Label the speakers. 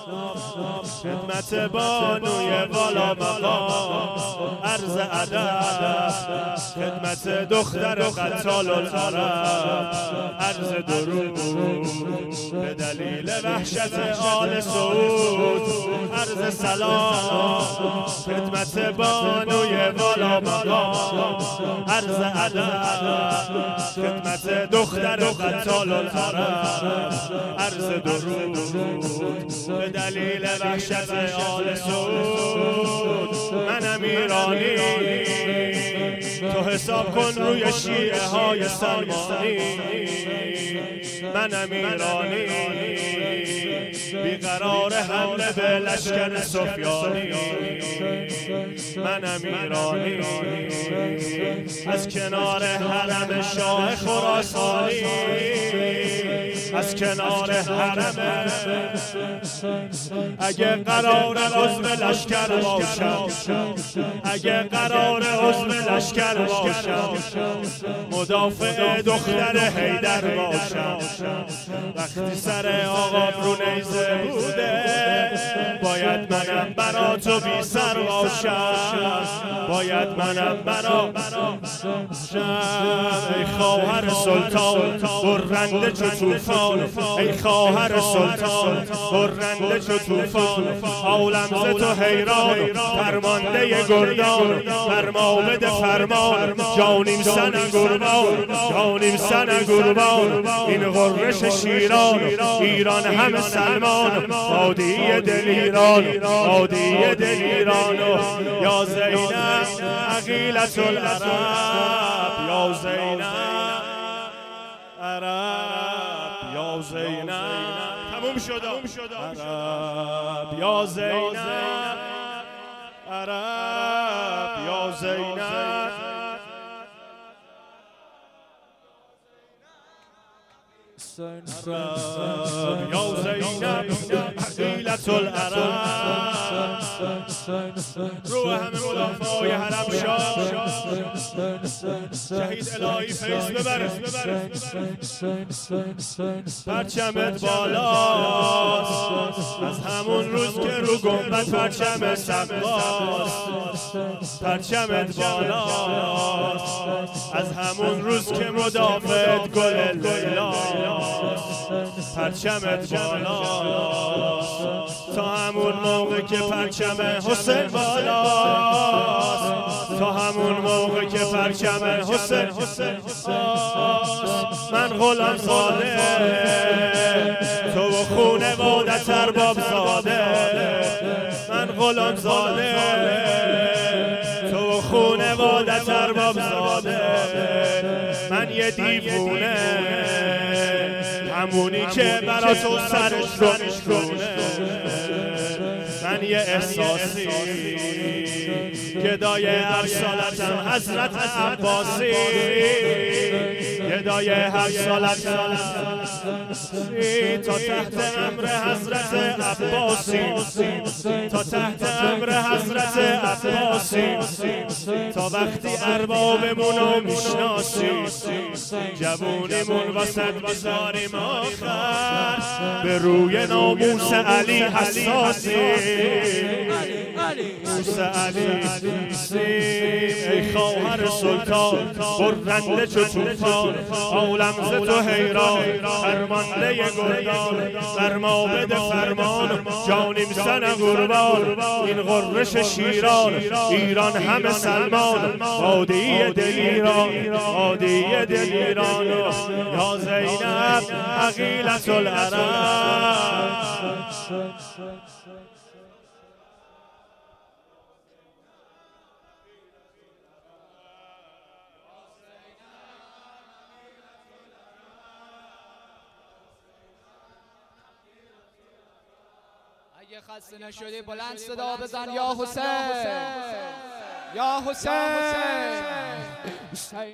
Speaker 1: خدمت بانوی والا مقام عرض ادب، خدمت دختر قتال العرب عرض درود، به دلیل وحشت آل سعود عرض سلام، خدمت بانوی والا مقام عرض ادب، خدمت دختر قتال العرب عرض درود، به دلیل وحشت آل سعود. منم ایرانی، تو حساب کن روی شیعه های سلمانی. منم ایرانی، بیقرار حمله به لشکر سفیانی. منم ایرانی، از کنار حرم شاه خراسانی، از کنار حرم. اگه قرار عضو لشکر باشم، اگه قرار عضو لشکر باشم، مدافع دختر حیدر باشم. وقتی سر آقام رو نیزه بوده، باید منم برا تو بی سر باشم، باید منم برا. ای خواهر سلطان برنده چو طوفان، ای خواهر سلطان برنده چو طوفان. عالم ز تو حیران، فرمانده گردان، فرما بده فرمان. جانیم سن قربان، جانیم سن قربان. این غرش شیران، ایران همه سلمان. وادی دل ایران، وادی دل ایران. یا زینب عقیلة العرب، یا زینب عرب، یا زینب. تموم شد عرب، یا زینب عرب، یا زینب. یا زینب عقیلة العرب. روح همه مدافعای حرم شاه، شهید الهی فیض ببره. پرچمت بالاست از همون روز که رو گنبد پرچم سباست. پرچمت بالاست از همون روز که مدافعت گل لیلاست. پرچمت بالاست تا همون موقع که پرچم حسین بالاست، تا همون موقع که پرچم حسین. من غلام زاده، تو و خونوادت ارباب زاده. من غلام زاده، تو و خونوادت ارباب زاده. من یه دیوونه، همونی که برا تو سرش رو میشونه. من یه احساسی، گدای ارسالتم حضرت عباسی. گدای ارسالتم تا تحت امر حضرت عباسی، تا تحت امر حضرت عباسی. تا وقتی اربابمونو میشناسی، جوونیمون واسد بذاریم آخر، به روی ناموس علی حساسی. موسی علی ای خواهر سلطان برنده چو طوفان. عالم ز تو حیران، فرمانده گردان، فرما بده فرمان. جانیم سن قربان، این غرش شیران، ایران همه سلمان. وادی دل ایران، وادی دل ایران. یا زینب عقیلة العرب.
Speaker 2: اگه خسته نشدی بلند صدا بزن یا حسین، یا حسین.